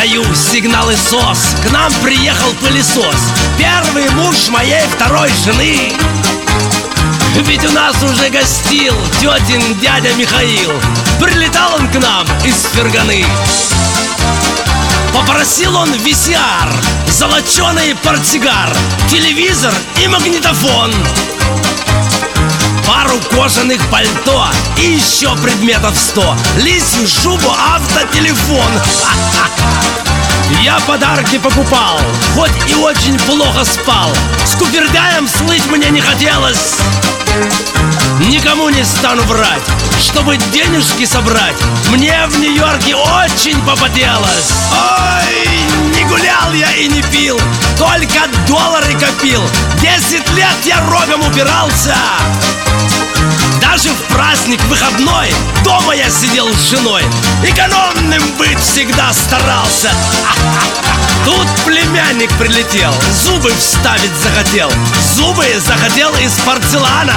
даю сигналы СОС. К нам приехал пылесос, первый муж моей второй жены. Ведь у нас уже гостил тетин дядя Михаил. Прилетал он к нам из Ферганы. Попросил он VCR, золоченый портсигар, телевизор и магнитофон, пару кожаных пальто и еще предметов 100, лисью шубу, автотелефон. Я подарки покупал, хоть и очень плохо спал. Скупердяем слыть мне не хотелось. Никому не стану врать, чтобы денежки собрать. Мне в Нью-Йорке очень попотелось. Ой, не гулял я и не пил, только доллары копил. 10 лет я рогом упирался. Даже в праздник выходной дома я сидел с женой. Экономным быть всегда старался. Тут племянник прилетел, зубы вставить захотел. Зубы захотел из порцелана.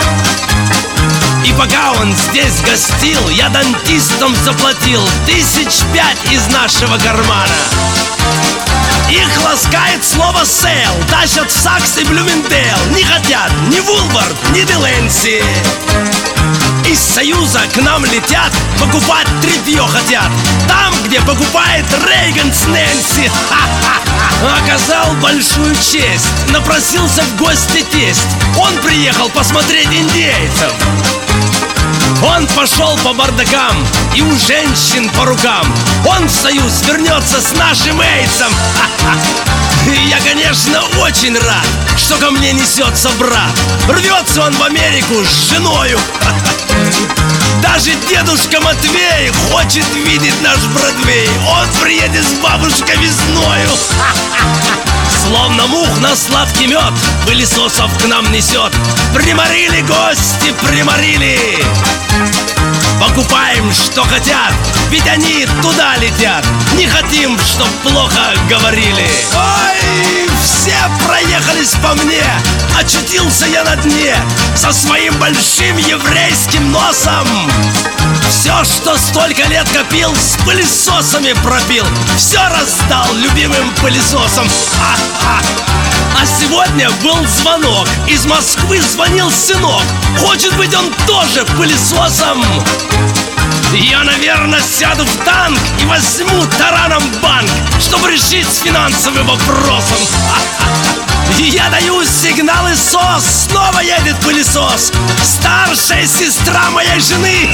И пока он здесь гостил, я дантистам заплатил 1005 из нашего кармана. Их ласкает слово «сейл», тащат в Сакс и Блюмендейл. Не хотят ни Вулвард, ни Деленси. Из Союза к нам летят, покупать тряпье хотят. Там, где покупает Рейган с Нэнси. Оказал большую честь, напросился в гости тесть. Он приехал посмотреть индейцев. Он пошел по бардакам и у женщин по рукам. Он в Союз вернется с нашим эйдсом. И я, конечно, очень рад, что ко мне несется брат. Рвется он в Америку с женою. Даже дедушка Матвей хочет видеть наш Бродвей. Он приедет с бабушкой весною. Словно мух на сладкий мед пылесосов к нам несет. Приморили гости, приморили. Покупаем, что хотят, ведь они туда летят. Не хотим, чтоб плохо говорили. Ой, все проехались по мне. Очутился я на дне со своим большим еврейским носом. Все, что столько лет копил, с пылесосами пропил. Все раздал любимым пылесосам. А сегодня был звонок. Из Москвы звонил сынок. Хочет быть он тоже пылесосом. Я, наверное, сяду в танк и возьму тараном банк, чтобы решить с финансовым вопросом. Я даю сигналы СОС. Снова едет пылесос. Старшая сестра моей жены.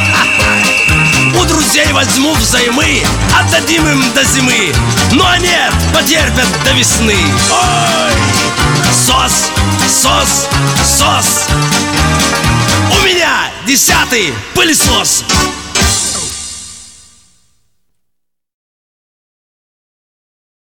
У друзей возьму взаймы, отдадим им до зимы. Но нет, потерпят до весны. Ой, СОС, СОС, СОС. У меня 10-й пылесос.